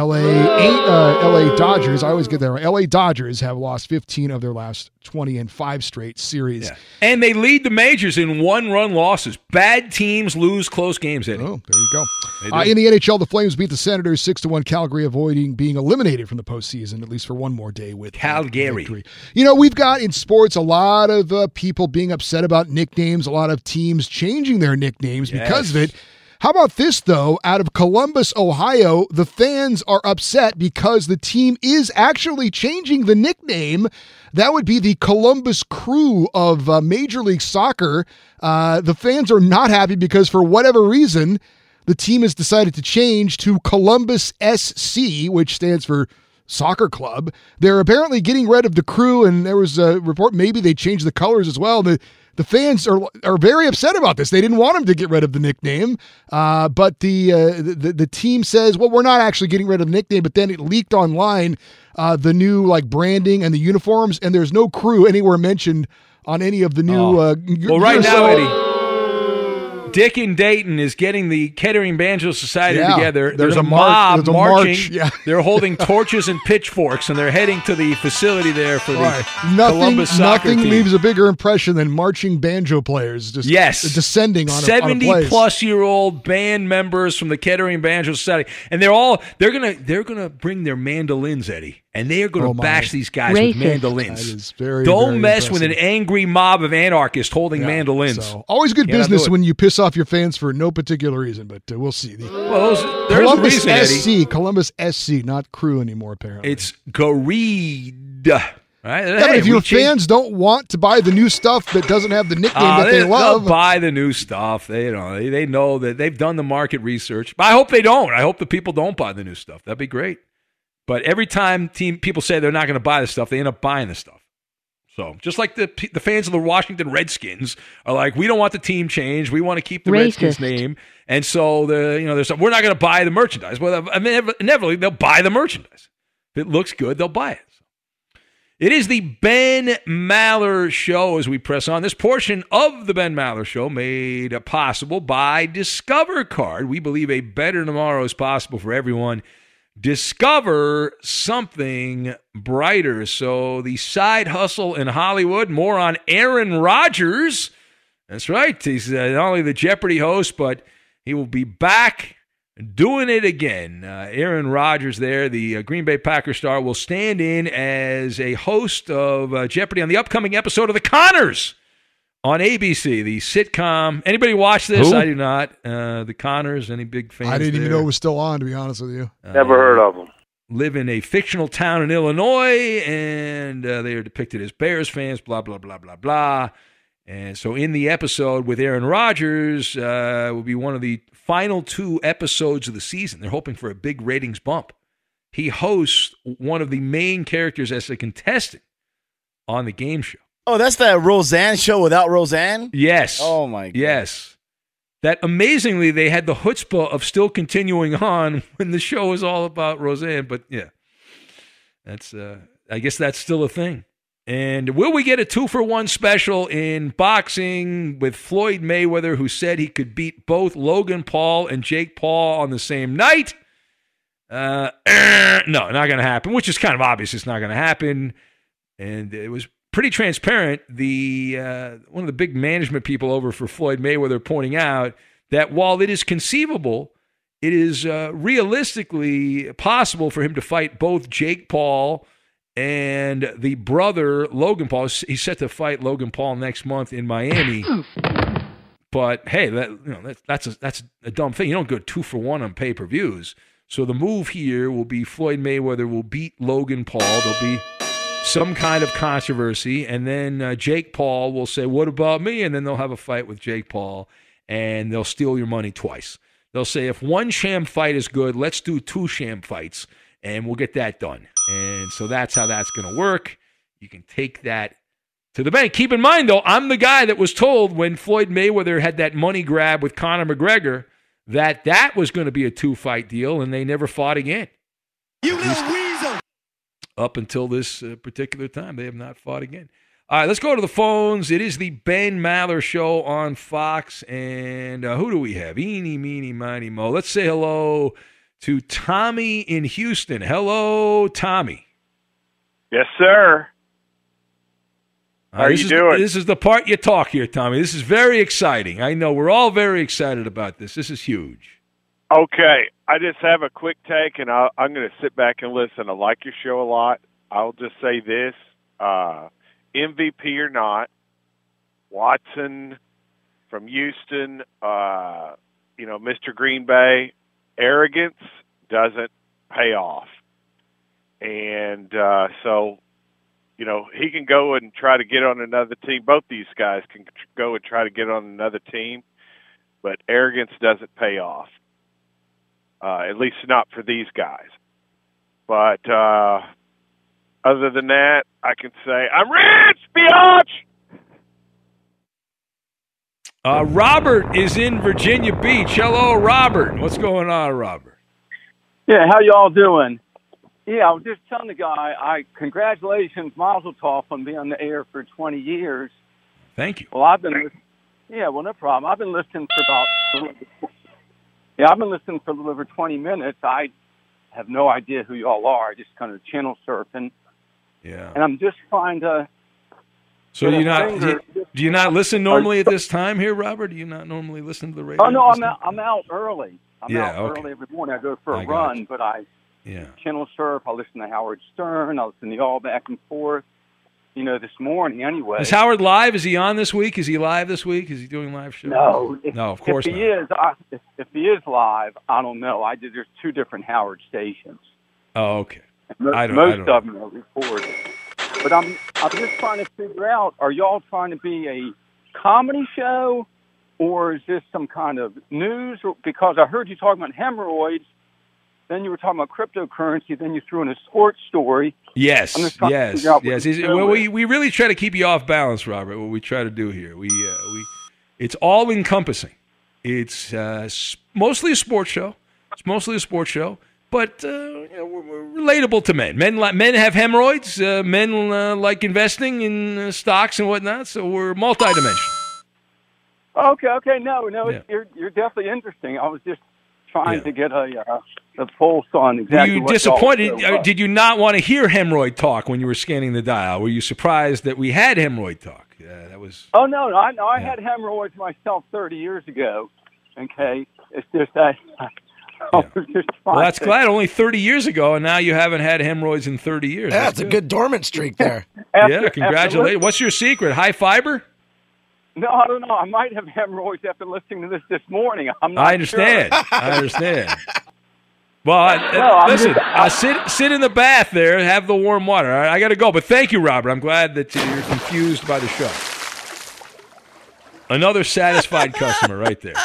LA Dodgers, I always get that right. LA Dodgers have lost 15 of their last 20 in 5 straight series. Yeah. And they lead the majors in one-run losses. Bad teams lose close games, Eddie. Oh, there you go. In the NHL, the Flames beat the Senators 6-1. Calgary avoiding being eliminated from the postseason, at least for one more day with Calgary. Victory. You know, we've got in sports a lot of people being upset about nicknames, a lot of teams changing their nicknames because of it. How about this, though? Out of Columbus, Ohio, the fans are upset because the team is actually changing the nickname. That would be the Columbus Crew of Major League Soccer. The fans are not happy because, for whatever reason, the team has decided to change to Columbus SC, which stands for Soccer Club. They're apparently getting rid of the Crew, and there was a report maybe they changed the colors as well. The fans are very upset about this. They didn't want him to get rid of the nickname, but the team says, well, we're not actually getting rid of the nickname, but then it leaked online the new branding and the uniforms, and there's no Crew anywhere mentioned on any of the new. Well, right now, Eddie, Dick and Dayton is getting the Kettering Banjo Society together. There's a mob marching. Yeah. They're holding torches and pitchforks, and they're heading to the facility there for the Columbus soccer Nothing team. leaves a bigger impression than marching banjo players just descending on a place. 70-plus-year-old band members from the Kettering Banjo Society, and they're gonna bring their mandolins, Eddie. And they are going to bash these guys with mandolins. That is very, Don't very mess impressive. with an angry mob of anarchists holding mandolins. So, always good business when you piss off your fans for no particular reason, but we'll see. There's a Columbus reason, Eddie. SC, Columbus SC, not Crew anymore, apparently. It's Gareed. Right? Yeah, but if your fans don't want to buy the new stuff that doesn't have the nickname that they love, they'll buy the new stuff. They know that they've done the market research. But I hope they don't. I hope the people don't buy the new stuff. That'd be great. But every time people say they're not going to buy the stuff, they end up buying the stuff. So just like the fans of the Washington Redskins are like, we don't want the team changed. We want to keep the Redskins name. And so we're not going to buy the merchandise. Well, inevitably they'll buy the merchandise. If it looks good, they'll buy it. It is the Ben Maller Show as we press on. This portion of the Ben Maller Show made possible by Discover Card. We believe a better tomorrow is possible for everyone. Discover something brighter. So the side hustle in Hollywood, more on Aaron Rodgers. That's right. He's not only the Jeopardy host, but he will be back doing it again. Aaron Rodgers there, the Green Bay Packers star, will stand in as a host of Jeopardy on the upcoming episode of The Conners on ABC, the sitcom. Anybody watch this? Who? I do not. The Conners, any big fans? I didn't even there? know it was still on, to be honest with you. Never heard of them. Live in a fictional town in Illinois, and they are depicted as Bears fans, blah, blah, blah, blah, blah. And so in the episode with Aaron Rodgers will be one of the final 2 episodes of the season. They're hoping for a big ratings bump. He hosts one of the main characters as a contestant on the game show. Oh, that's that Roseanne show without Roseanne? Yes. Oh, my God. Yes. That amazingly, they had the chutzpah of still continuing on when the show was all about Roseanne. But, yeah, that's I guess that's still a thing. And will we get a 2-for-1 special in boxing with Floyd Mayweather, who said he could beat both Logan Paul and Jake Paul on the same night? No, not going to happen, which is kind of obvious it's not going to happen. And it was pretty transparent. One of the big management people over for Floyd Mayweather pointing out that while it is conceivable, it is realistically possible for him to fight both Jake Paul and the brother Logan Paul. He's set to fight Logan Paul next month in Miami. But hey, that's a dumb thing. You don't go 2-for-1 on pay-per-views. So the move here will be Floyd Mayweather will beat Logan Paul. There'll be some kind of controversy, and then Jake Paul will say, "What about me?" And then they'll have a fight with Jake Paul. and they'll steal your money twice. They'll say, if one sham fight is good, let's do 2 sham fights, and we'll get that done. And so that's how that's going to work. You can take that to the bank. Keep in mind, though, I'm the guy that was told when Floyd Mayweather had that money grab with Conor McGregor that was going to be a 2-fight deal, and they never fought again. You little weasel! Up until this particular time, they have not fought again. All right, let's go to the phones. It is the Ben Maller Show on Fox, and who do we have? Eeny, meeny, miny, mo. Let's say hello to Tommy in Houston. Hello, Tommy. Yes, sir. How are you doing? This is the part you talk here, Tommy. This is very exciting. I know. We're all very excited about this. This is huge. Okay. I just have a quick take, and I'm going to sit back and listen. I like your show a lot. I'll just say this. MVP or not, Watson from Houston, Mr. Green Bay, arrogance doesn't pay off. And so, he can go and try to get on another team. Both these guys can go and try to get on another team, but arrogance doesn't pay off, at least not for these guys. But other than that, I can say, I'm rich, biatch! Robert is in Virginia Beach. Hello, Robert. What's going on, Robert? Yeah, how y'all doing? Yeah, I was just telling the guy, congratulations, Mazel Tov, on being on the air for 20 years. Thank you. Well, no problem. I've been listening for a little over 20 minutes. I have no idea who y'all are. I just kind of channel surfing. Yeah. And I'm just trying to. So do you not listen normally at this time here, Robert? Do you not normally listen to the radio? Oh no, I'm out early. I'm out early every morning. I go for a run, but I channel surf. I listen to Howard Stern. I listen to y'all back and forth. This morning anyway. Is Howard live? Is he on this week? Is he live this week? Is he doing live shows? No, of course not. If he is live, I don't know. There's 2 different Howard stations. Oh, okay. Most of them are recorded. But I'm just trying to figure out, are y'all trying to be a comedy show, or is this some kind of news? Because I heard you talking about hemorrhoids, then you were talking about cryptocurrency, then you threw in a sports story. Yes. Well, we really try to keep you off balance, Robert. What we try to do here, it's all encompassing. It's mostly a sports show. But we're relatable to men. Men have hemorrhoids. Men like investing in stocks and whatnot. So we're multidimensional. Okay. No, you're definitely interesting. I was just trying to get a pulse on exactly. Were you disappointed? Did you not want to hear hemorrhoid talk when you were scanning the dial? Were you surprised that we had hemorrhoid talk? That was. Oh no! I had hemorrhoids myself 30 years ago. Okay, it's just that. Well, that's glad. Only 30 years ago, and now you haven't had hemorrhoids in 30 years. Yeah, that's a good dormant streak there. Congratulations. What's your secret? High fiber? No, I don't know. I might have hemorrhoids after listening to this morning. I'm not I understand. Sure. I understand. Well, listen, sit in the bath there and have the warm water. All right, I got to go, but thank you, Robert. I'm glad that you're confused by the show. Another satisfied customer right there.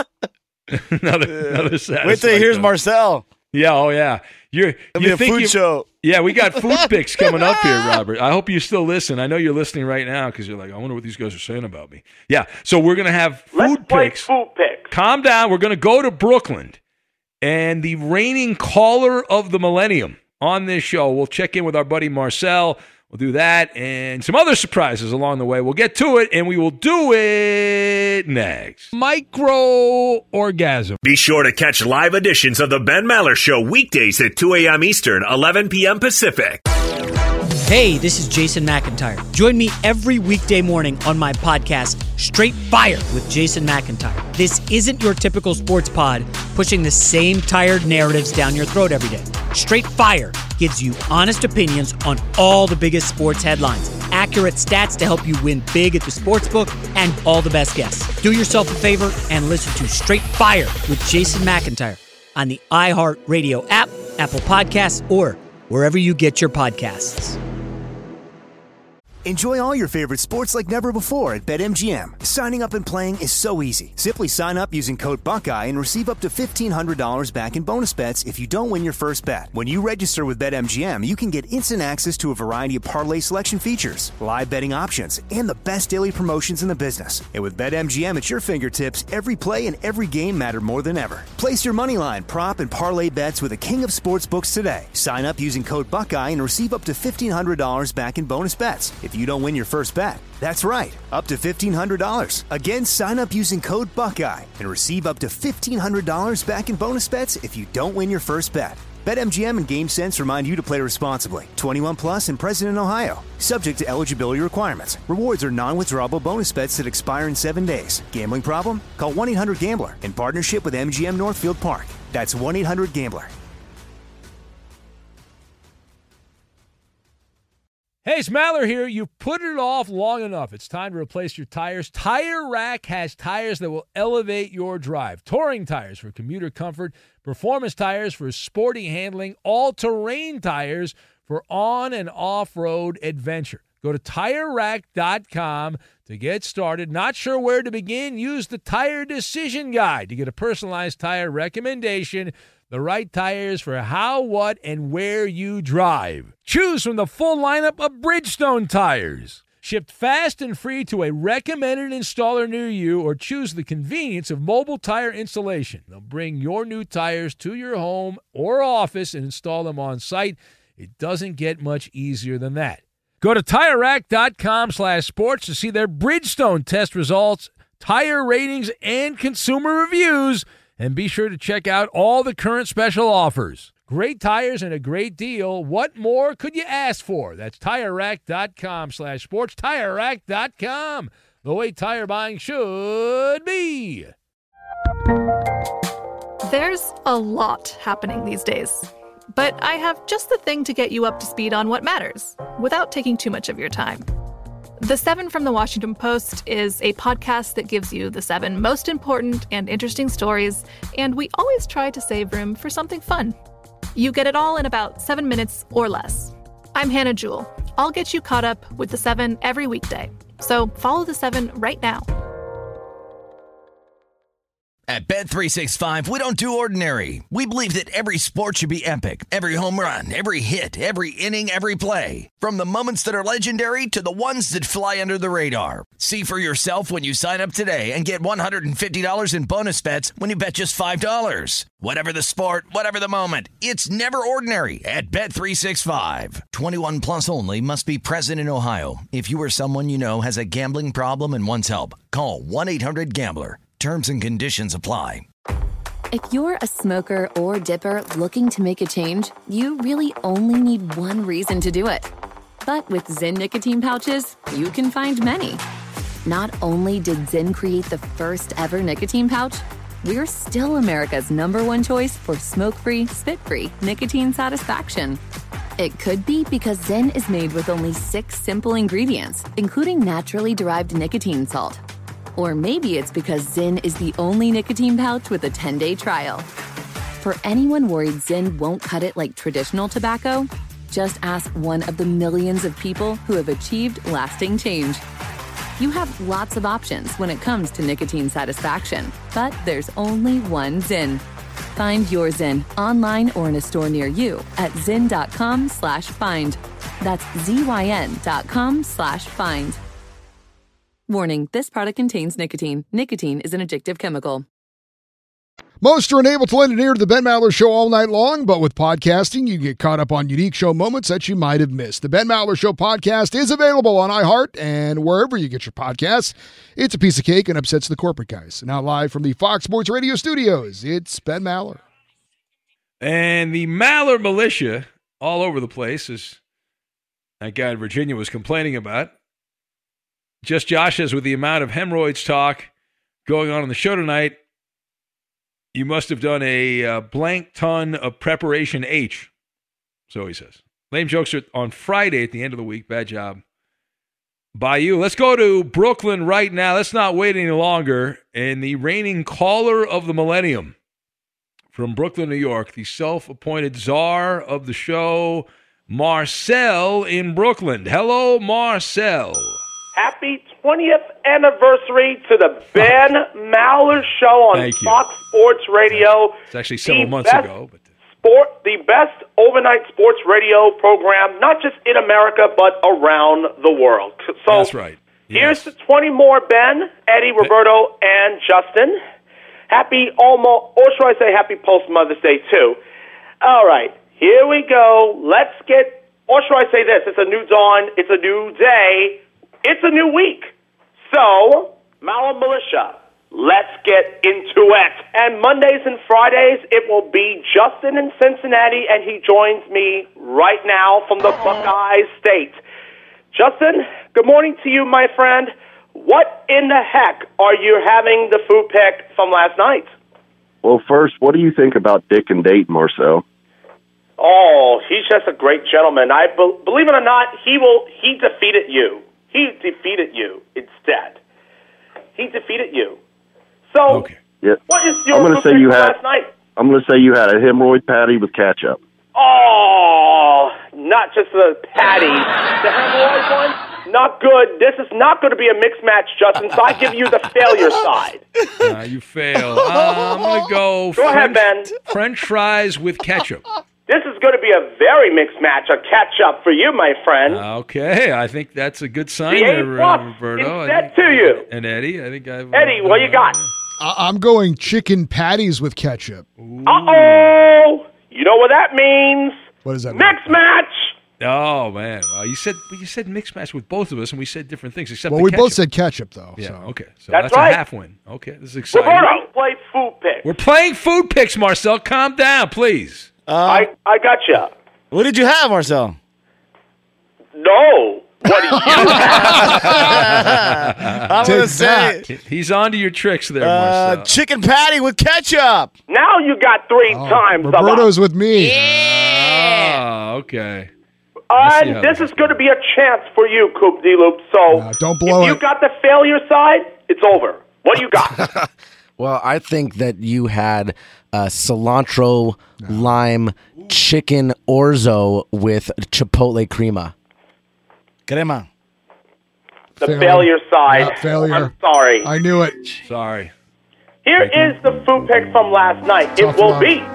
another satisfied. Wait till he hears Marcel. Yeah, oh yeah. You think a food show. Yeah, we got food picks coming up here, Robert. I hope you still listen. I know you're listening right now because you're like, I wonder what these guys are saying about me. Yeah, so we're going to have food picks. Calm down. We're going to go to Brooklyn. And the reigning caller of the millennium on this show, we'll check in with our buddy Marcel. We'll do that and some other surprises along the way. We'll get to it, and we will do it next. Micro orgasm. Be sure to catch live editions of the Ben Maller Show weekdays at 2 a.m. Eastern, 11 p.m. Pacific. Hey, this is Jason McIntyre. Join me every weekday morning on my podcast, Straight Fire with Jason McIntyre. This isn't your typical sports pod pushing the same tired narratives down your throat every day. Straight Fire gives you honest opinions on all the biggest sports headlines, accurate stats to help you win big at the sportsbook, and all the best guests. Do yourself a favor and listen to Straight Fire with Jason McIntyre on the iHeartRadio app, Apple Podcasts, or wherever you get your podcasts. Enjoy all your favorite sports like never before at BetMGM. Signing up and playing is so easy. Simply sign up using code Buckeye and receive up to $1,500 back in bonus bets if you don't win your first bet. When you register with BetMGM, you can get instant access to a variety of parlay selection features, live betting options, and the best daily promotions in the business. And with BetMGM at your fingertips, every play and every game matter more than ever. Place your moneyline, prop, and parlay bets with the king of sportsbooks today. Sign up using code Buckeye and receive up to $1,500 back in bonus bets if you don't win your first bet. That's right, up to $1,500. Again, sign up using code Buckeye and receive up to $1,500 back in bonus bets if you don't win your first bet. BetMGM and GameSense remind you to play responsibly. 21 plus and present in Ohio. Subject to eligibility requirements. Rewards are non-withdrawable bonus bets that expire in 7 days. Gambling problem? Call 1-800-GAMBLER in partnership with MGM Northfield Park. That's 1-800-GAMBLER. Hey, it's Maller here. You've put it off long enough. It's time to replace your tires. Tire Rack has tires that will elevate your drive. Touring tires for commuter comfort, performance tires for sporty handling, all-terrain tires for on- and off-road adventure. Go to TireRack.com to get started. Not sure where to begin? Use the Tire Decision Guide to get a personalized tire recommendation. The right tires for how, what, and where you drive. Choose from the full lineup of Bridgestone tires. Shipped fast and free to a recommended installer near you, or choose the convenience of mobile tire installation. They'll bring your new tires to your home or office and install them on site. It doesn't get much easier than that. Go to TireRack.com/sports to see their Bridgestone test results, tire ratings, and consumer reviews. And be sure to check out all the current special offers. Great tires and a great deal. What more could you ask for? That's TireRack.com/sports. TireRack.com, the way tire buying should be. There's a lot happening these days. But I have just the thing to get you up to speed on what matters, without taking too much of your time. The 7 from the Washington Post is a podcast that gives you the 7 most important and interesting stories, and we always try to save room for something fun. You get it all in about 7 minutes or less. I'm Hannah Jewell. I'll get you caught up with the 7 every weekday. So follow the 7 right now. At Bet365, we don't do ordinary. We believe that every sport should be epic. Every home run, every hit, every inning, every play. From the moments that are legendary to the ones that fly under the radar. See for yourself when you sign up today and get $150 in bonus bets when you bet just $5. Whatever the sport, whatever the moment, it's never ordinary at Bet365. 21 plus only. Must be present in Ohio. If you or someone you know has a gambling problem and wants help, call 1-800-GAMBLER. Terms and conditions apply. If you're a smoker or dipper looking to make a change, you really only need one reason to do it. But with Zyn nicotine pouches, you can find many. Not only did Zyn create the first ever nicotine pouch, we're still America's #1 choice for smoke-free, spit-free nicotine satisfaction. It could be because Zyn is made with only 6 simple ingredients, including naturally derived nicotine salt. Or maybe it's because Zyn is the only nicotine pouch with a 10-day trial. For anyone worried Zyn won't cut it like traditional tobacco, just ask one of the millions of people who have achieved lasting change. You have lots of options when it comes to nicotine satisfaction, but there's only one Zyn. Find your Zyn online or in a store near you at zyn.com/find. That's ZYN.com/find. Warning, this product contains nicotine. Nicotine is an addictive chemical. Most are unable to lend an ear to the Ben Maller Show all night long, but with podcasting, you get caught up on unique show moments that you might have missed. The Ben Maller Show podcast is available on iHeart and wherever you get your podcasts. It's a piece of cake and upsets the corporate guys. Now live from the Fox Sports Radio studios, it's Ben Maller. And the Maller militia all over the place, as that guy in Virginia was complaining about. Just Josh says, with the amount of hemorrhoids talk going on the show tonight, you must have done a blank ton of preparation H. So he says. Lame jokes are on Friday at the end of the week. Bad job by you. Let's go to Brooklyn right now. Let's not wait any longer. And the reigning caller of the millennium from Brooklyn, New York, the self-appointed czar of the show, Marcel in Brooklyn. Hello, Marcel. Happy 20th anniversary to the Ben Maller Show on Fox Sports Radio. It's actually several months ago. But the best overnight sports radio program, not just in America, but around the world. So that's right. Here's to 20 more, Ben, Eddie, Roberto, and Justin. Happy should I say happy post-Mother's Day, too. All right, here we go. Or should I say this? It's a new dawn. It's a new day. It's a new week. So, Maller Militia, let's get into it. And Mondays and Fridays, it will be Justin in Cincinnati, and he joins me right now from the Buckeye State. Justin, good morning to you, my friend. What in the heck are you having the food pick from last night? Well, first, what do you think about Dick and Date, Marcel? Oh, he's just a great gentleman. Believe it or not, he defeated you. He defeated you instead. He defeated you. So, what is your food pick last night? I'm going to say you had a hemorrhoid patty with ketchup. Oh, not just the patty. The hemorrhoid one, not good. This is not going to be a mixed match, Justin, so I give you the failure side. You fail. I'm going to go ahead, Ben. French fries with ketchup. This is going to be a very mixed match, a catch-up for you, my friend. Okay, I think that's a good sign the there, A+ Roberto. Instead to you. And Eddie, Eddie, what you got? I'm going chicken patties with ketchup. Uh-oh! You know what that means. What does that mean? Mixed match! Oh, man. You said mixed match with both of us, and we said different things except Well, the we ketchup. both said ketchup, though. Yeah, so. okay. So that's a half win. Okay, this is exciting. Roberto, play food pick. We're playing food picks, Marcel. Calm down, please. I got you. What did you have, Marcel? No. What do you have? I'm going to say he's on to your tricks there, Marcel. Chicken patty with ketchup. Now you got three times. Roberto's with me. Oh, okay. And this is going to be a chance for you, Coop D-Loop. So don't blow if you got the failure side, it's over. What do you got? Well, I think that you had cilantro, lime, chicken orzo with chipotle crema. Crema. The failure side. Yeah, failure. I'm sorry. I knew it. Sorry. Here is the food pick from last night. It will be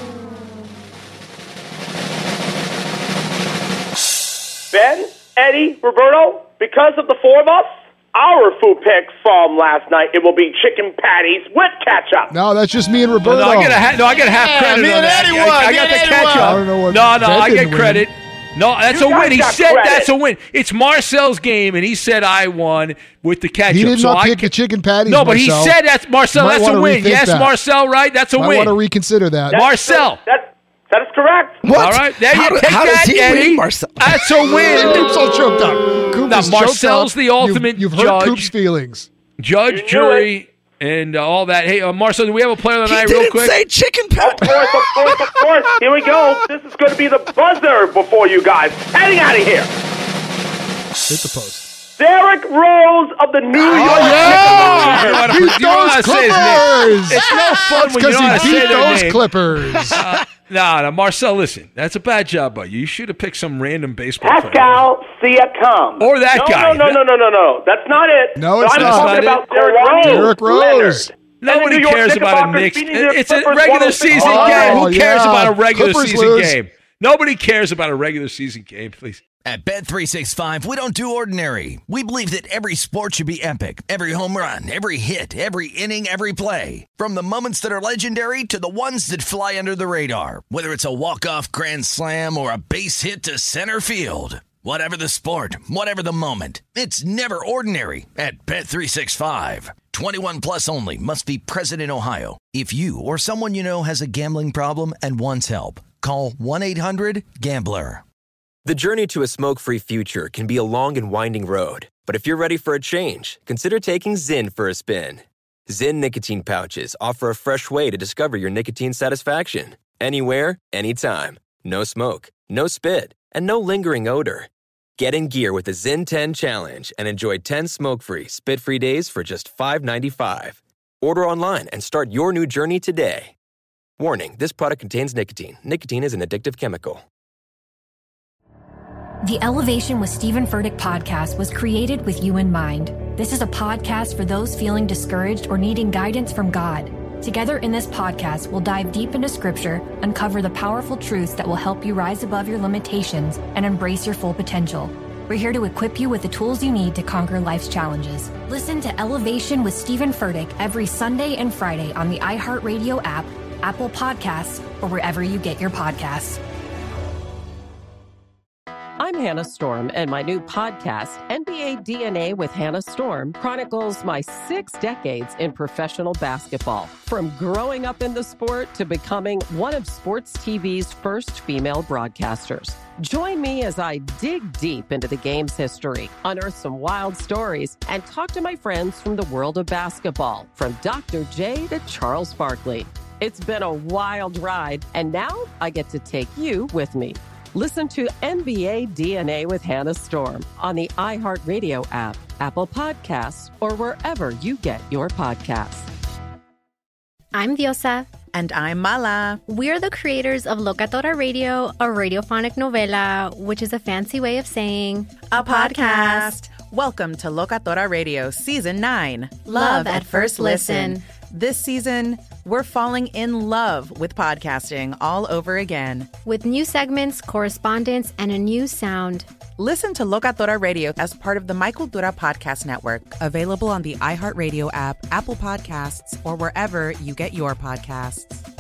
Ben, Eddie, Roberto, because of the four of us, our food pick from last night, it will be chicken patties with ketchup. No, that's just me and Roberto. No, I get half credit on that. I got the ketchup. I don't know what. No, I get credit. No, that's a win. He said that's a win. It's Marcel's game, and he said I won with the ketchup. He did not pick the chicken patties. No, but he said that's Marcel. That's a win. Yes, Marcel, right? That's a win. I want to reconsider that. Marcel. That is correct. What? All right, there you take how that, does he Eddie. win, Marcel? That's a win. Coop's all choked up. Coop Now, is choked Marcel's up. the ultimate You've judge. hurt Coop's feelings. Judge, jury, and all that. Hey, Marcel, do we have a player of the night real quick? Say chicken patty. Of course. Here we go. This is going to be the buzzer before you guys. Heading out of here. Hit the post. Derek Rose of the New York Knicks. Beat those Clippers. It's no fun when you don't he beat those Clippers. No, Marcel, listen. That's a bad job by you. You should have picked some random baseball Pascal Siakam. Or that guy. No. That's not it. No, it's I'm not. talking about Derek Rose. Derek Rose. Nobody cares about a Knicks. It's a regular season game. Who cares about a regular season game? Nobody cares about a regular season game, please. At Bet365, we don't do ordinary. We believe that every sport should be epic. Every home run, every hit, every inning, every play. From the moments that are legendary to the ones that fly under the radar. Whether it's a walk-off grand slam or a base hit to center field. Whatever the sport, whatever the moment. It's never ordinary at Bet365. 21 plus only. Must be present in Ohio. If you or someone you know has a gambling problem and wants help, call 1-800-GAMBLER. The journey to a smoke-free future can be a long and winding road. But if you're ready for a change, consider taking Zyn for a spin. Zyn nicotine pouches offer a fresh way to discover your nicotine satisfaction. Anywhere, anytime. No smoke, no spit, and no lingering odor. Get in gear with the Zyn 10 Challenge and enjoy 10 smoke-free, spit-free days for just $5.95. Order online and start your new journey today. Warning, this product contains nicotine. Nicotine is an addictive chemical. The Elevation with Stephen Furtick podcast was created with you in mind. This is a podcast for those feeling discouraged or needing guidance from God. Together in this podcast, we'll dive deep into Scripture, uncover the powerful truths that will help you rise above your limitations and embrace your full potential. We're here to equip you with the tools you need to conquer life's challenges. Listen to Elevation with Stephen Furtick every Sunday and Friday on the iHeartRadio app, Apple Podcasts, or wherever you get your podcasts. I'm Hannah Storm, and my new podcast, NBA DNA with Hannah Storm, chronicles my 6 decades in professional basketball. From growing up in the sport to becoming one of sports TV's first female broadcasters. Join me as I dig deep into the game's history, unearth some wild stories, and talk to my friends from the world of basketball, from Dr. J to Charles Barkley. It's been a wild ride, and now I get to take you with me. Listen to NBA DNA with Hannah Storm on the iHeartRadio app, Apple Podcasts, or wherever you get your podcasts. I'm Diosa. And I'm Mala. We're the creators of Locatora Radio, a radiophonic novela, which is a fancy way of saying a podcast. Welcome to Locatora Radio Season 9. Love at First Listen. This season, we're falling in love with podcasting all over again. With new segments, correspondence, and a new sound. Listen to Locatora Radio as part of the My Cultura Podcast Network. Available on the iHeartRadio app, Apple Podcasts, or wherever you get your podcasts.